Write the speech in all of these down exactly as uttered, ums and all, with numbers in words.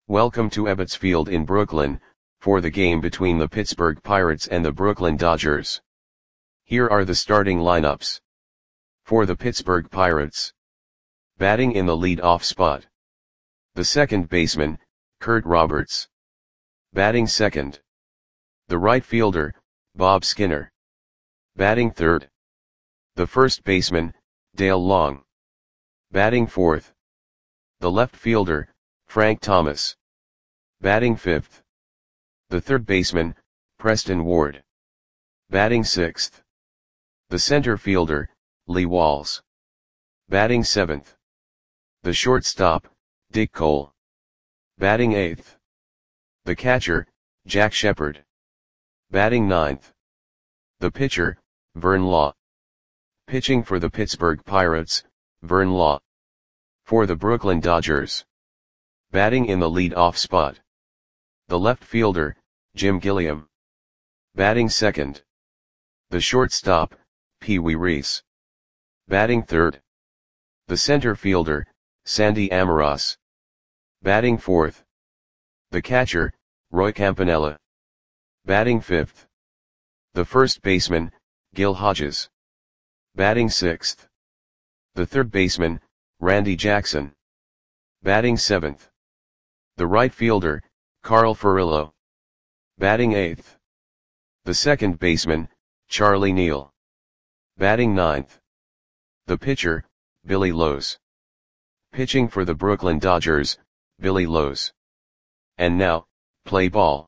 Welcome to Ebbets Field in Brooklyn, for the game between the Pittsburgh Pirates and the Brooklyn Dodgers. Here are the starting lineups. For the Pittsburgh Pirates. Batting in the lead-off spot. The second baseman, Kurt Roberts. Batting second. The right fielder, Bob Skinner. Batting third. The first baseman, Dale Long. Batting fourth. The left fielder, Frank Thomas. Batting fifth. The third baseman, Preston Ward. Batting sixth. The center fielder, Lee Walls. Batting seventh. The shortstop, Dick Cole. Batting eighth. The catcher, Jack Shepard. Batting ninth. The pitcher, Vern Law. Pitching for the Pittsburgh Pirates, Vern Law. For the Brooklyn Dodgers. Batting in the lead-off spot. The left fielder, Jim Gilliam. Batting second. The shortstop, Pee Wee Reese. Batting third. The center fielder, Sandy Amoros. Batting fourth. The catcher, Roy Campanella. Batting fifth. The first baseman, Gil Hodges. Batting sixth. The third baseman, Randy Jackson. Batting seventh. The right fielder, Carl Furillo. Batting eighth. The second baseman, Charlie Neal. Batting ninth. The pitcher, Billy Lowes. Pitching for the Brooklyn Dodgers, Billy Lowes. And now, play ball.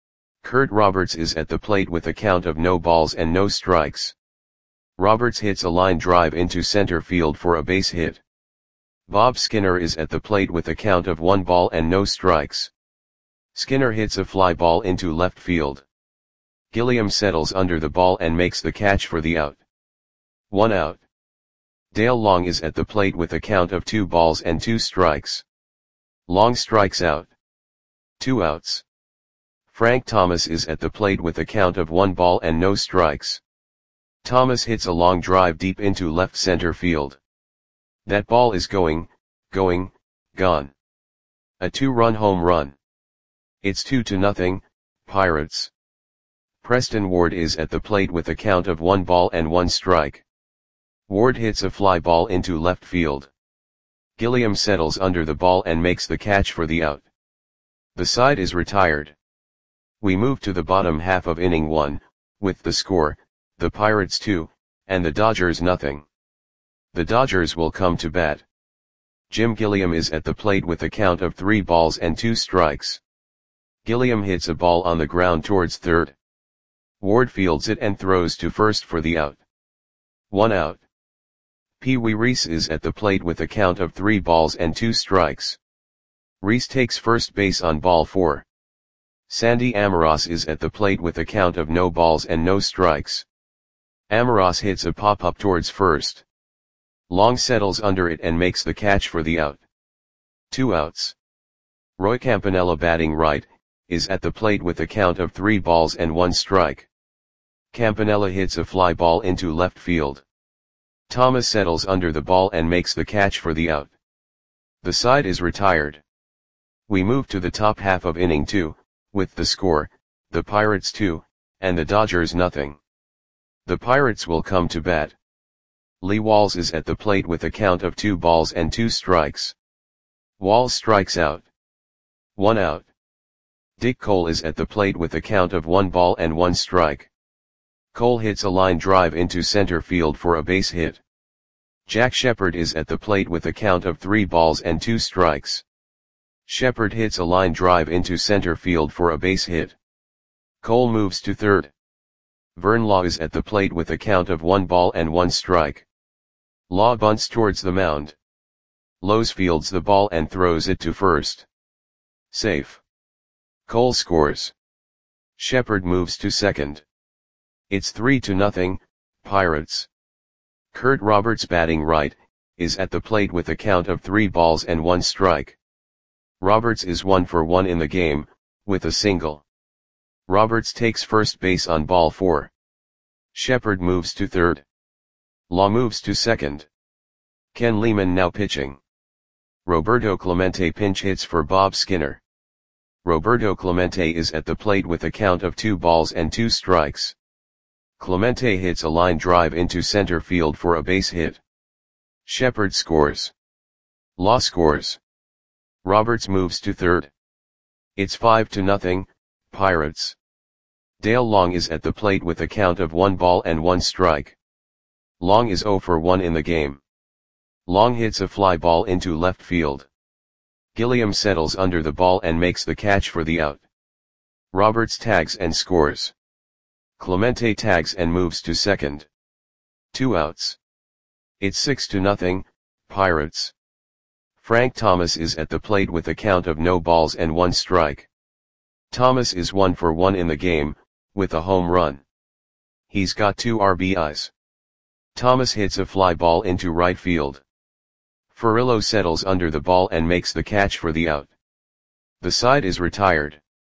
Kurt Roberts is at the plate with a count of no balls and no strikes. Roberts hits a line drive into center field for a base hit. Bob Skinner is at the plate with a count of one ball and no strikes. Skinner hits a fly ball into left field. Gilliam settles under the ball and makes the catch for the out. One out. Dale Long is at the plate with a count of two balls and two strikes. Long strikes out. Two outs. Frank Thomas is at the plate with a count of one ball and no strikes. Thomas hits a long drive deep into left center field. That ball is going, going, gone. A two-run home run. It's two to nothing, Pirates. Preston Ward is at the plate with a count of one ball and one strike. Ward hits a fly ball into left field. Gilliam settles under the ball and makes the catch for the out. The side is retired. We move to the bottom half of inning one, with the score, the Pirates two, and the Dodgers nothing. The Dodgers will come to bat. Jim Gilliam is at the plate with a count of three balls and two strikes. Gilliam hits a ball on the ground towards third. Ward fields it and throws to first for the out. One out. Pee Wee Reese is at the plate with a count of three balls and two strikes. Reese takes first base on ball four. Sandy Amoros is at the plate with a count of no balls and no strikes. Amoros hits a pop-up towards first. Long settles under it and makes the catch for the out. Two outs. Roy Campanella, batting right, is at the plate with a count of three balls and one strike. Campanella hits a fly ball into left field. Thomas settles under the ball and makes the catch for the out. The side is retired. We move to the top half of inning two, with the score, the Pirates two, and the Dodgers nothing. The Pirates will come to bat. Lee Walls is at the plate with a count of two balls and two strikes. Walls strikes out. One out. Dick Cole is at the plate with a count of one ball and one strike. Cole hits a line drive into center field for a base hit. Jack Shepard is at the plate with a count of three balls and two strikes. Shepard hits a line drive into center field for a base hit. Cole moves to third. Vern Law is at the plate with a count of one ball and one strike. Law bunts towards the mound. Lowes fields the ball and throws it to first. Safe. Cole scores. Shepard moves to second. It's three to nothing, Pirates. Kurt Roberts, batting right, is at the plate with a count of three balls and one strike. Roberts is one for one in the game, with a single. Roberts takes first base on ball four. Shepard moves to third. Law moves to second. Ken Lehman now pitching. Roberto Clemente pinch hits for Bob Skinner. Roberto Clemente is at the plate with a count of two balls and two strikes. Clemente hits a line drive into center field for a base hit. Shepard scores. Law scores. Roberts moves to third. It's five to nothing, Pirates. Dale Long is at the plate with a count of one ball and one strike. Long is oh for one in the game. Long hits a fly ball into left field. Gilliam settles under the ball and makes the catch for the out. Roberts tags and scores. Clemente tags and moves to second. Two outs. It's six to nothing, Pirates. Frank Thomas is at the plate with a count of no balls and one strike. Thomas is one for one in the game, with a home run. He's got two R B Is. Thomas hits a fly ball into right field. Furillo settles under the ball and makes the catch for the out. The side is retired.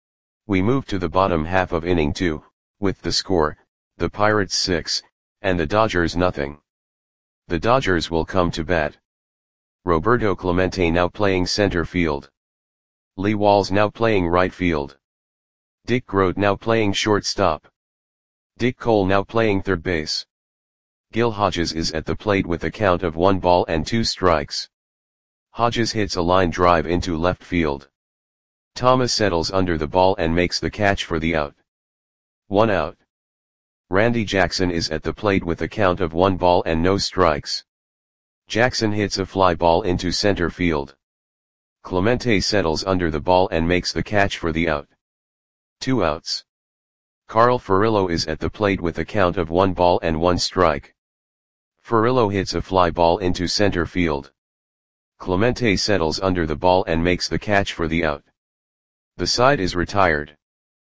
We move to the bottom half of inning two, with the score, the Pirates six, and the Dodgers nothing. The Dodgers will come to bat. Roberto Clemente now playing center field. Lee Walls now playing right field. Dick Groat now playing shortstop. Dick Cole now playing third base. Gil Hodges is at the plate with a count of one ball and two strikes. Hodges hits a line drive into left field. Thomas settles under the ball and makes the catch for the out. One out. Randy Jackson is at the plate with a count of one ball and no strikes. Jackson hits a fly ball into center field. Clemente settles under the ball and makes the catch for the out. Two outs. Carl Furillo is at the plate with a count of one ball and one strike. Furillo hits a fly ball into center field. Clemente settles under the ball and makes the catch for the out. The side is retired.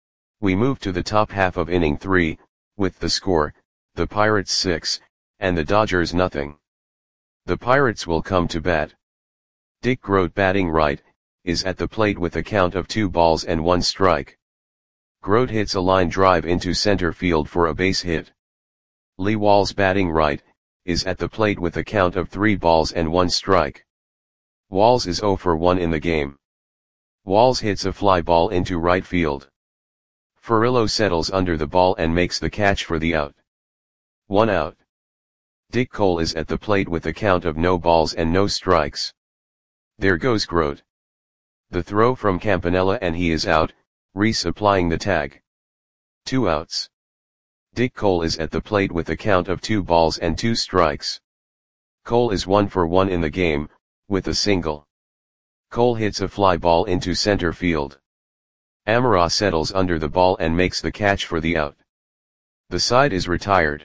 We move to the top half of inning three, with the score, the Pirates six, and the Dodgers nothing. The Pirates will come to bat. Dick Groat batting right, is at the plate with a count of two balls and one strike. Groat hits a line drive into center field for a base hit. Lee Walls batting right, is at the plate with a count of three balls and one strike. Walls is oh for one in the game. Walls hits a fly ball into right field. Furillo settles under the ball and makes the catch for the out. One out. Dick Cole is at the plate with a count of no balls and no strikes. There goes Groat. The throw from Campanella and he is out, Reese applying the tag. Two outs. Dick Cole is at the plate with a count of two balls and two strikes. Cole is one for one in the game, with a single. Cole hits a fly ball into center field. Amara settles under the ball and makes the catch for the out. The side is retired.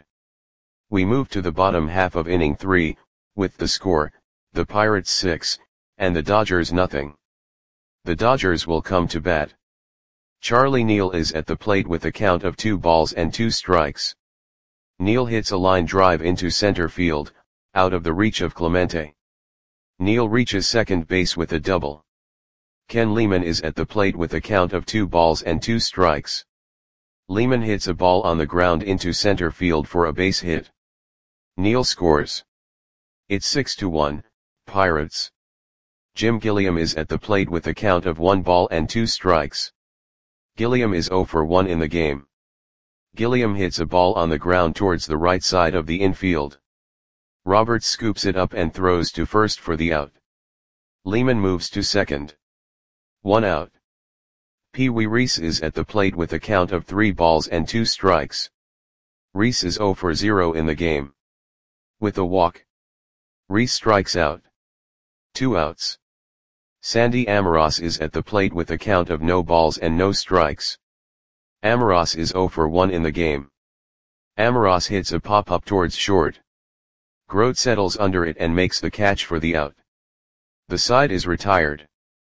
We move to the bottom half of inning three, with the score, the Pirates six, and the Dodgers nothing. The Dodgers will come to bat. Charlie Neal is at the plate with a count of two balls and two strikes. Neal hits a line drive into center field, out of the reach of Clemente. Neal reaches second base with a double. Ken Lehman is at the plate with a count of two balls and two strikes. Lehman hits a ball on the ground into center field for a base hit. Neal scores. It's six to one, Pirates. Jim Gilliam is at the plate with a count of one ball and two strikes. Gilliam is oh for one in the game. Gilliam hits a ball on the ground towards the right side of the infield. Roberts scoops it up and throws to first for the out. Lehman moves to second. One out. Pee Wee Reese is at the plate with a count of three balls and two strikes. Reese is oh for zero in the game. With a walk. Reese strikes out. Two outs. Sandy Amaros is at the plate with a count of no balls and no strikes. Amaros is oh for one in the game. Amaros hits a pop-up towards short. Groat settles under it and makes the catch for the out. The side is retired.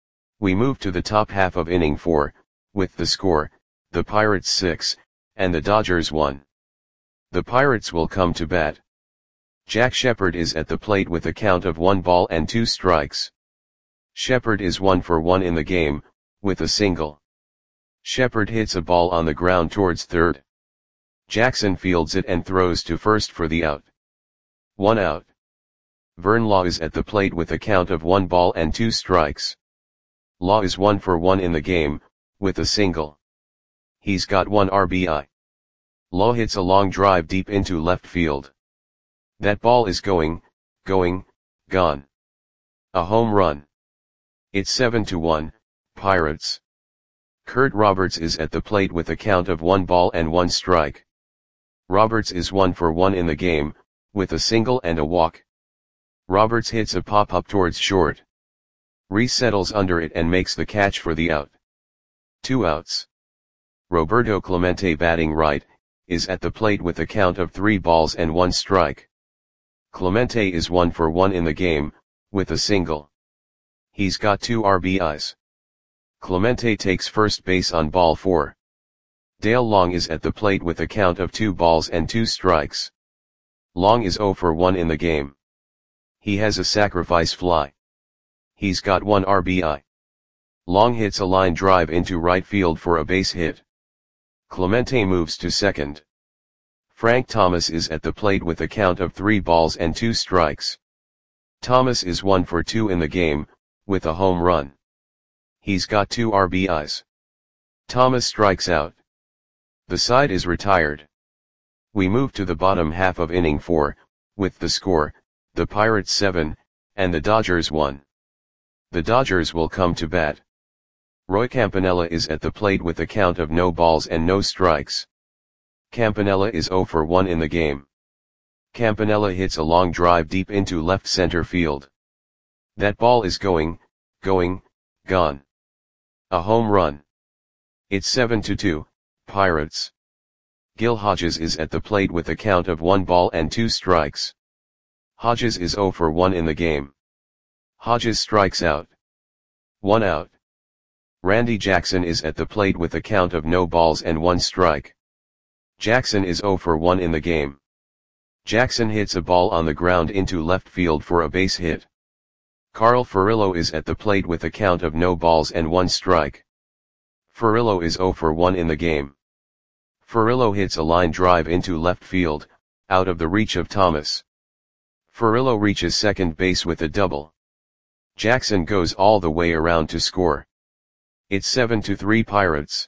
We move to the top half of inning four, with the score, the Pirates six, and the Dodgers one. The Pirates will come to bat. Jack Shepard is at the plate with a count of one ball and two strikes. Shepard is one for one in the game, with a single. Shepard hits a ball on the ground towards third. Jackson fields it and throws to first for the out. One out. Vern Law is at the plate with a count of one ball and two strikes. Law is one for one in the game, with a single. He's got one R B I. Lowe hits a long drive deep into left field. That ball is going, going, gone. A home run. It's seven to one, Pirates. Kurt Roberts is at the plate with a count of one ball and one strike. Roberts is one for one in the game, with a single and a walk. Roberts hits a pop-up towards short. Reese settles under it and makes the catch for the out. Two outs. Roberto Clemente, batting right, is at the plate with a count of three balls and one strike. Clemente is one for one in the game, with a single. He's got two R B Is. Clemente takes first base on ball four. Dale Long is at the plate with a count of two balls and two strikes. Long is zero for one in the game. He has a sacrifice fly. He's got one R B I. Long hits a line drive into right field for a base hit. Clemente moves to second. Frank Thomas is at the plate with a count of three balls and two strikes. Thomas is one for two in the game, with a home run. He's got two R B Is. Thomas strikes out. The side is retired. We move to the bottom half of inning four, with the score, the Pirates seven, and the Dodgers one. The Dodgers will come to bat. Roy Campanella is at the plate with a count of no balls and no strikes. Campanella is zero for one in the game. Campanella hits a long drive deep into left center field. That ball is going, going, gone. A home run. It's seven to two, Pirates. Gil Hodges is at the plate with a count of one ball and two strikes. Hodges is zero for one in the game. Hodges strikes out. One out. Randy Jackson is at the plate with a count of no balls and one strike. Jackson is zero for one in the game. Jackson hits a ball on the ground into left field for a base hit. Carl Furillo is at the plate with a count of no balls and one strike. Furillo is zero for one in the game. Furillo hits a line drive into left field, out of the reach of Thomas. Furillo reaches second base with a double. Jackson goes all the way around to score. It's seven to three Pirates.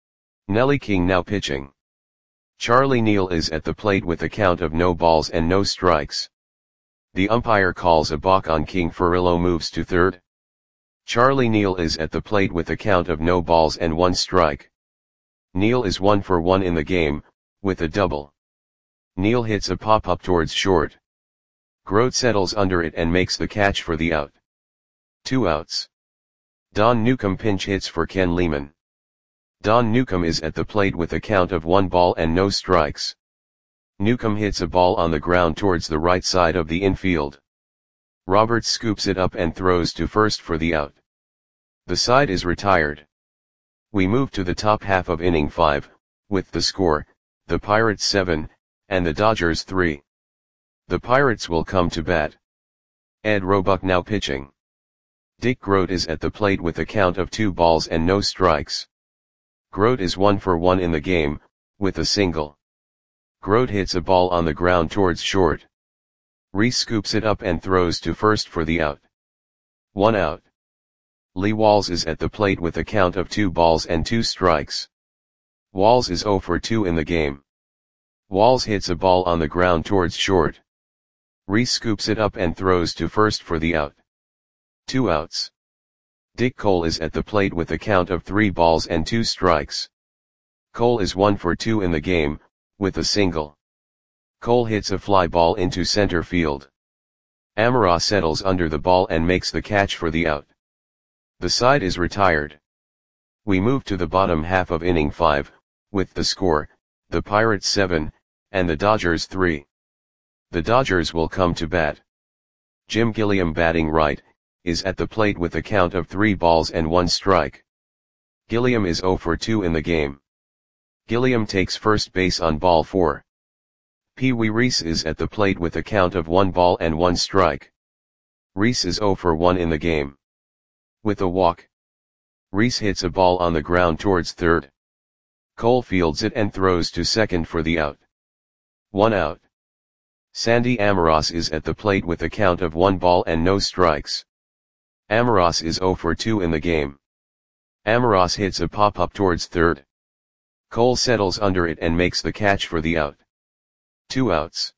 Nelly King now pitching. Charlie Neal is at the plate with a count of no balls and no strikes. The umpire calls a balk on King. Furillo moves to third. Charlie Neal is at the plate with a count of no balls and one strike. Neal is one for one in the game, with a double. Neal hits a pop-up towards short. Grote settles under it and makes the catch for the out. Two outs. Don Newcomb pinch hits for Ken Lehman. Don Newcomb is at the plate with a count of one ball and no strikes. Newcomb hits a ball on the ground towards the right side of the infield. Roberts scoops it up and throws to first for the out. The side is retired. We move to the top half of inning five, with the score, the Pirates seven, and the Dodgers three. The Pirates will come to bat. Ed Roebuck now pitching. Dick Grote is at the plate with a count of two balls and no strikes. Grote is one for one in the game, with a single. Grote hits a ball on the ground towards short. Reese scoops it up and throws to first for the out. One out. Lee Walls is at the plate with a count of two balls and two strikes. Walls is zero for two in the game. Walls hits a ball on the ground towards short. Reese scoops it up and throws to first for the out. Two outs. Dick Cole is at the plate with a count of three balls and two strikes. Cole is one for two in the game, with a single. Cole hits a fly ball into center field. Amara settles under the ball and makes the catch for the out. The side is retired. We move to the bottom half of inning five, with the score, the Pirates seven, and the Dodgers three. The Dodgers will come to bat. Jim Gilliam, batting right, is at the plate with a count of three balls and one strike. Gilliam is zero for two in the game. Gilliam takes first base on ball four. Pee Wee Reese is at the plate with a count of one ball and one strike. Reese is zero for one in the game. With a walk. Reese hits a ball on the ground towards third. Cole fields it and throws to second for the out. One out. Sandy Amaros is at the plate with a count of one ball and no strikes. Amaros is zero for two in the game. Amoros hits a pop-up towards third. Cole settles under it and makes the catch for the out. Two outs.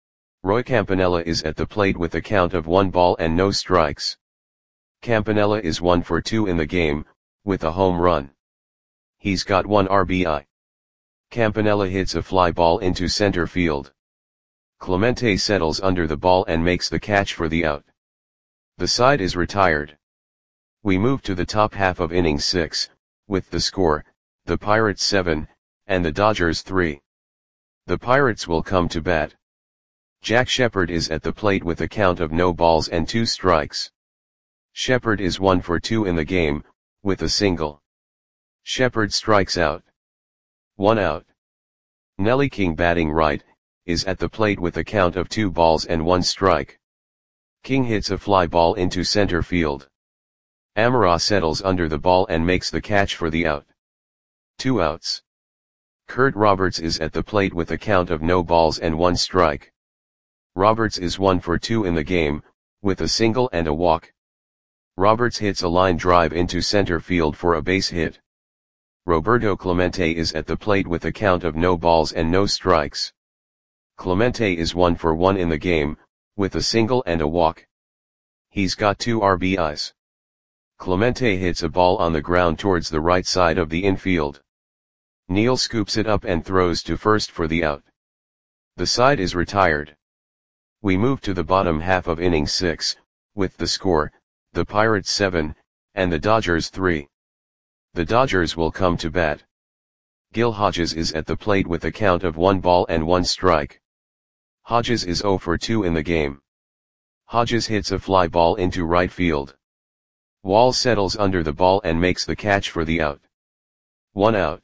Roy Campanella is at the plate with a count of one ball and no strikes. Campanella is one for two in the game, with a home run. He's got one R B I. Campanella hits a fly ball into center field. Clemente settles under the ball and makes the catch for the out. The side is retired. We move to the top half of inning six, with the score, the Pirates seven, and the Dodgers three. The Pirates will come to bat. Jack Shepherd is at the plate with a count of no balls and two strikes. Shepherd is one for two in the game, with a single. Shepherd strikes out. One out. Nelly King, batting right, is at the plate with a count of two balls and one strike. King hits a fly ball into center field. Amoros settles under the ball and makes the catch for the out. Two outs. Kurt Roberts is at the plate with a count of no balls and one strike. Roberts is one for two in the game, with a single and a walk. Roberts hits a line drive into center field for a base hit. Roberto Clemente is at the plate with a count of no balls and no strikes. Clemente is one for one in the game, with a single and a walk. He's got two R B Is. Clemente hits a ball on the ground towards the right side of the infield. Neal scoops it up and throws to first for the out. The side is retired. We move to the bottom half of inning six, with the score, the Pirates seven, and the Dodgers three. The Dodgers will come to bat. Gil Hodges is at the plate with a count of one ball and one strike. Hodges is zero for two in the game. Hodges hits a fly ball into right field. Wall settles under the ball and makes the catch for the out. One out.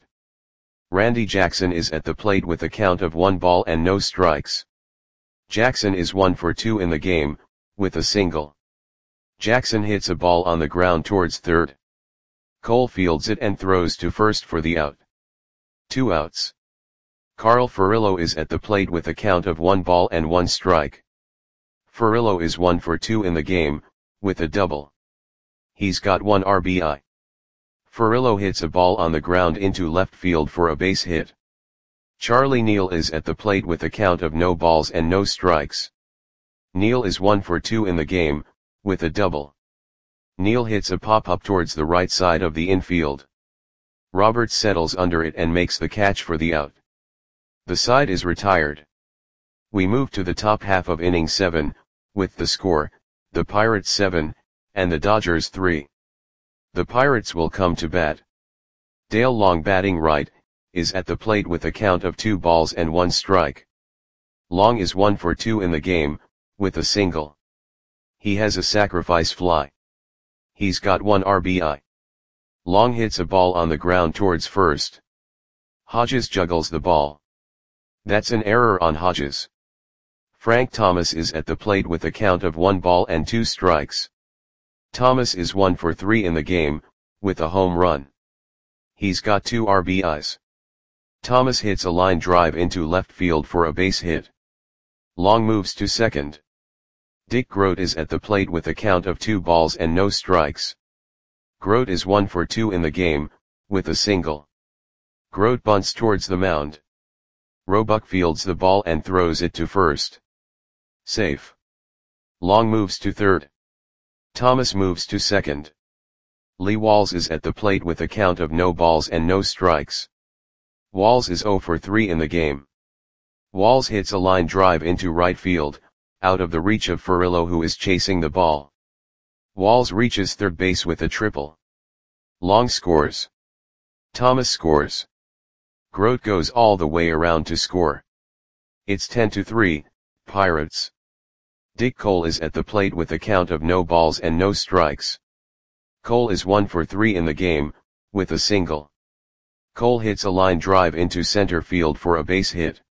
Randy Jackson is at the plate with a count of one ball and no strikes. Jackson is one for two in the game, with a single. Jackson hits a ball on the ground towards third. Cole fields it and throws to first for the out. Two outs. Carl Furillo is at the plate with a count of one ball and one strike. Furillo is one for two in the game, with a double. He's got one R B I. Furillo hits a ball on the ground into left field for a base hit. Charlie Neal is at the plate with a count of no balls and no strikes. Neal is one for two in the game, with a double. Neal hits a pop-up towards the right side of the infield. Roberts settles under it and makes the catch for the out. The side is retired. We move to the top half of inning seven, with the score, the Pirates seven, and the Dodgers three. The Pirates will come to bat. Dale Long, batting right, is at the plate with a count of two balls and one strike. Long is one for two in the game, with a single. He has a sacrifice fly. He's got one R B I. Long hits a ball on the ground towards first. Hodges juggles the ball. That's an error on Hodges. Frank Thomas is at the plate with a count of one ball and two strikes. Thomas is one for three in the game, with a home run. He's got two R B Is. Thomas hits a line drive into left field for a base hit. Long moves to second. Dick Groat is at the plate with a count of two balls and no strikes. Groat is one for two in the game, with a single. Groat bunts towards the mound. Roebuck fields the ball and throws it to first. Safe. Long moves to third. Thomas moves to second. Lee Walls is at the plate with a count of no balls and no strikes. Walls is zero for three in the game. Walls hits a line drive into right field, out of the reach of Furillo, who is chasing the ball. Walls reaches third base with a triple. Long scores. Thomas scores. Groat goes all the way around to score. It's ten to three, Pirates. Dick Cole is at the plate with a count of no balls and no strikes. Cole is one for three in the game, with a single. Cole hits a line drive into center field for a base hit.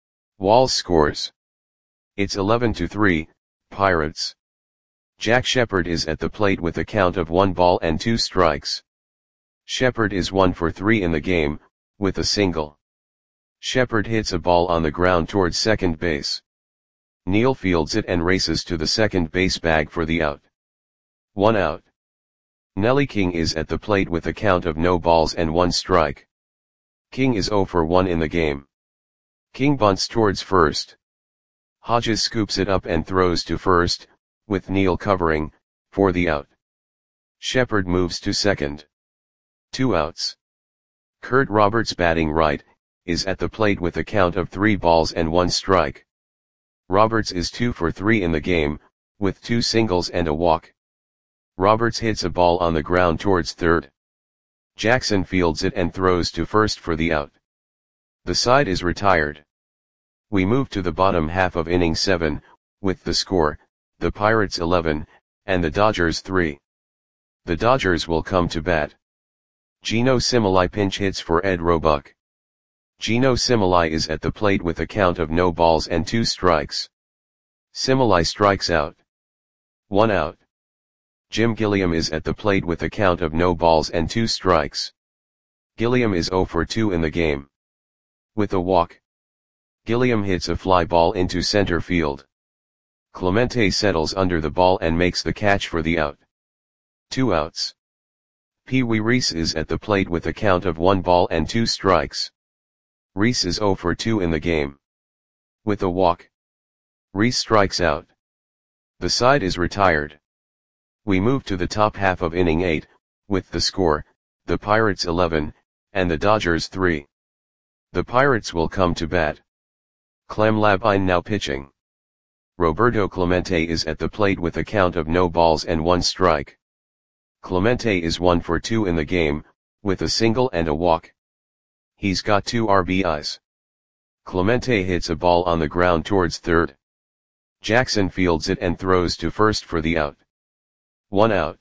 Walls scores. It's eleven to three, Pirates. Jack Shepherd is at the plate with a count of one ball and two strikes. Shepherd is one for three in the game, with a single. Shepherd hits a ball on the ground towards second base. Neal fields it and races to the second base bag for the out. One out. Nelly King is at the plate with a count of no balls and one strike. King is zero for one in the game. King bunts towards first. Hodges scoops it up and throws to first, with Neil covering, for the out. Shepard moves to second. Two outs. Kurt Roberts, batting right, is at the plate with a count of three balls and one strike. Roberts is two for three in the game, with two singles and a walk. Roberts hits a ball on the ground towards third. Jackson fields it and throws to first for the out. The side is retired. We move to the bottom half of inning seven, with the score, the Pirates eleven, and the Dodgers three. The Dodgers will come to bat. Geno Similai pinch hits for Ed Roebuck. Geno Similai is at the plate with a count of no balls and two strikes. Similai strikes out. One out. Jim Gilliam is at the plate with a count of no balls and two strikes. Gilliam is zero for two in the game. With a walk. Gilliam hits a fly ball into center field. Clemente settles under the ball and makes the catch for the out. Two outs. Pee Wee Reese is at the plate with a count of one ball and two strikes. Reese is zero for two in the game. With a walk. Reese strikes out. The side is retired. We move to the top half of inning eight, with the score, the Pirates eleven, and the Dodgers three. The Pirates will come to bat. Clem Labine now pitching. Roberto Clemente is at the plate with a count of no balls and one strike. Clemente is one for two in the game, with a single and a walk. He's got two R B Is. Clemente hits a ball on the ground towards third. Jackson fields it and throws to first for the out. One out.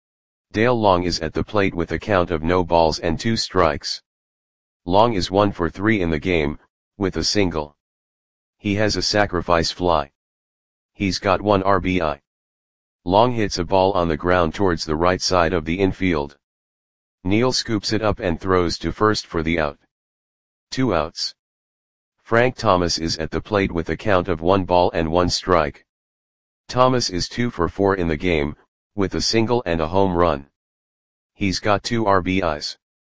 Dale Long is at the plate with a count of no balls and two strikes. Long is one for three in the game, with a single. He has a sacrifice fly. He's got one R B I. Long hits a ball on the ground towards the right side of the infield. Neil scoops it up and throws to first for the out. Two outs. Frank Thomas is at the plate with a count of one ball and one strike. Thomas is two for four in the game, with a single and a home run. He's got two R B Is.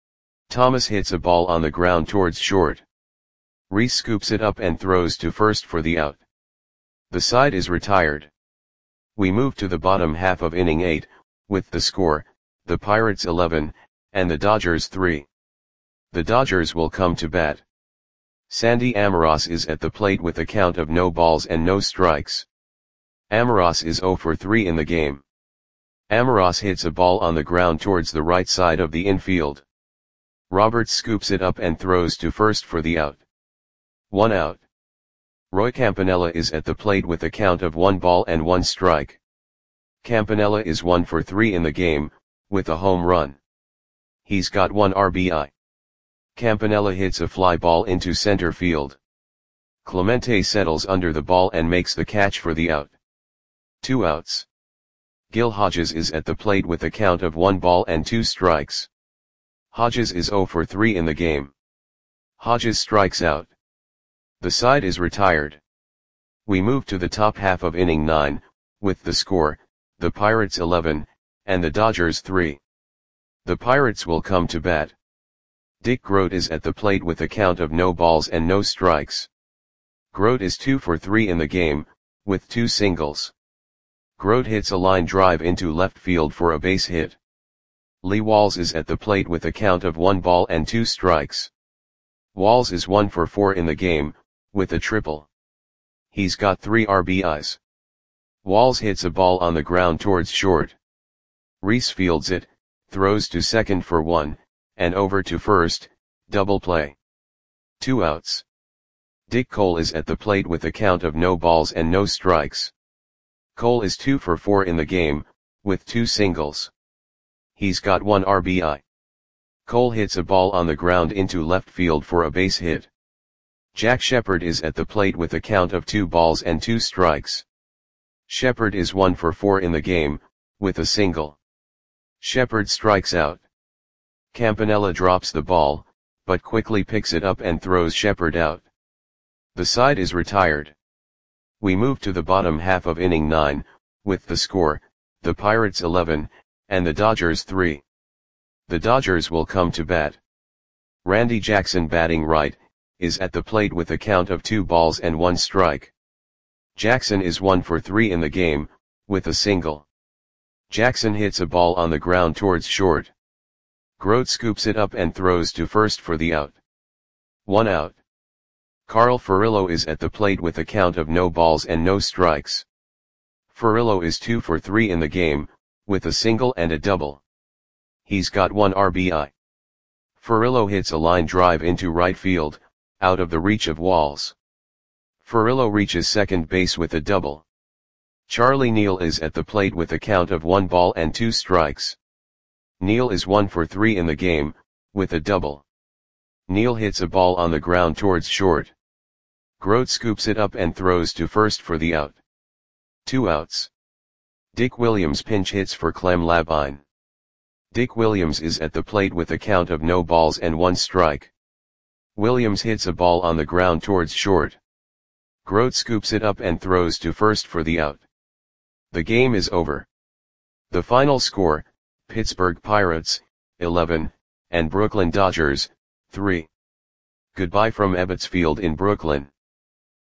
Thomas hits a ball on the ground towards short. Reese scoops it up and throws to first for the out. The side is retired. We move to the bottom half of inning eight, with the score, the Pirates eleven, and the Dodgers three. The Dodgers will come to bat. Sandy Amoros is at the plate with a count of no balls and no strikes. Amoros is zero for three in the game. Amoros hits a ball on the ground towards the right side of the infield. Roberts scoops it up and throws to first for the out. One out. Roy Campanella is at the plate with a count of one ball and one strike. Campanella is one for three in the game, with a home run. He's got one R B I. Campanella hits a fly ball into center field. Clemente settles under the ball and makes the catch for the out. Two outs. Gil Hodges is at the plate with a count of one ball and two strikes. Hodges is zero for three in the game. Hodges strikes out. The side is retired. We move to the top half of inning nine, with the score, the Pirates eleven, and the Dodgers three. The Pirates will come to bat. Dick Groat is at the plate with a count of no balls and no strikes. Groat is two for three in the game, with two singles. Groat hits a line drive into left field for a base hit. Lee Walls is at the plate with a count of one ball and two strikes. Walls is one for four in the game, with a triple. He's got three R B Is. Walls hits a ball on the ground towards short. Reese fields it, throws to second for one, and over to first, double play. Two outs. Dick Cole is at the plate with a count of no balls and no strikes. Cole is two for four in the game, with two singles. He's got one R B I. Cole hits a ball on the ground into left field for a base hit. Jack Shepard is at the plate with a count of two balls and two strikes. Shepard is one for four in the game, with a single. Shepard strikes out. Campanella drops the ball, but quickly picks it up and throws Shepard out. The side is retired. We move to the bottom half of inning nine, with the score, the Pirates eleven, and the Dodgers three. The Dodgers will come to bat. Randy Jackson, batting right, is at the plate with a count of two balls and one strike. Jackson is one for three in the game, with a single. Jackson hits a ball on the ground towards short. Grote scoops it up and throws to first for the out. One out. Carl Furillo is at the plate with a count of no balls and no strikes. Furillo is two for three in the game, with a single and a double. He's got one R B I. Furillo hits a line drive into right field, out of the reach of walls. Furillo reaches second base with a double. Charlie Neal is at the plate with a count of one ball and two strikes. Neal is one for three in the game, with a double. Neal hits a ball on the ground towards short. Grote scoops it up and throws to first for the out. Two outs. Dick Williams pinch hits for Clem Labine. Dick Williams is at the plate with a count of no balls and one strike. Williams hits a ball on the ground towards short. Grote scoops it up and throws to first for the out. The game is over. The final score, Pittsburgh Pirates, eleven, and Brooklyn Dodgers, three. Goodbye from Ebbets Field in Brooklyn.